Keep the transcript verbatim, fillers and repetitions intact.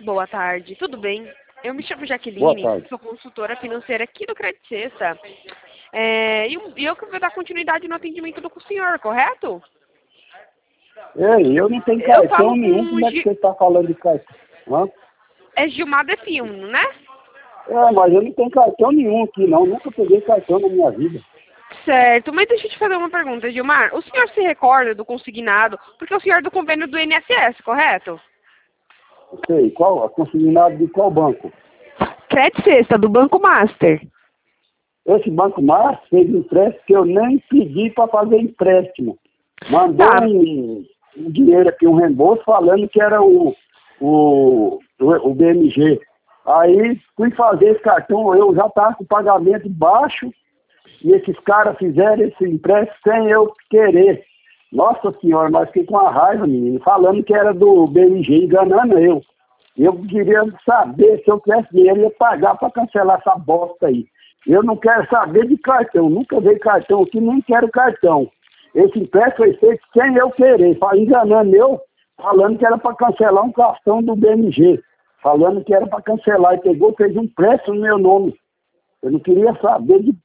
Boa tarde, tudo bem? Eu me chamo Boa Jaqueline, tarde. sou consultora financeira aqui do Credit Sexta. É, e eu e eu que vou dar continuidade no atendimento do senhor, correto? Ei, eu não tenho Eu cartão falo nenhum, com o como é que Gi... você está falando de cartão? Hã? É Gilmar Defiuno, né? É, mas eu não tenho cartão nenhum aqui não, nunca peguei cartão na minha vida. Certo, mas deixa eu te fazer uma pergunta, Gilmar. O senhor se recorda do consignado, porque o senhor é do convênio do I N S S, correto? Não sei, qual, consignado de qual banco? Credit Sexta, do Banco Master. Esse Banco Mar fez empréstimo que eu nem pedi para fazer empréstimo. Mandou Tá, um, um dinheiro aqui, um reembolso, falando que era o, o, o, o B M G. Aí fui fazer esse cartão, eu já estava com o pagamento baixo, e esses caras fizeram esse empréstimo sem eu querer. Nossa senhora, mas fiquei com uma raiva, menino, falando que era do B M G, enganando eu. Eu queria saber, se eu tivesse dinheiro, eu ia pagar para cancelar essa bosta aí. Eu não quero saber de cartão, nunca dei cartão aqui, nem quero cartão. Esse empréstimo foi feito sem eu querer, fa- enganando eu, falando que era para cancelar um cartão do B M G. Falando que era para cancelar, e pegou, fez um empréstimo no meu nome. Eu não queria saber de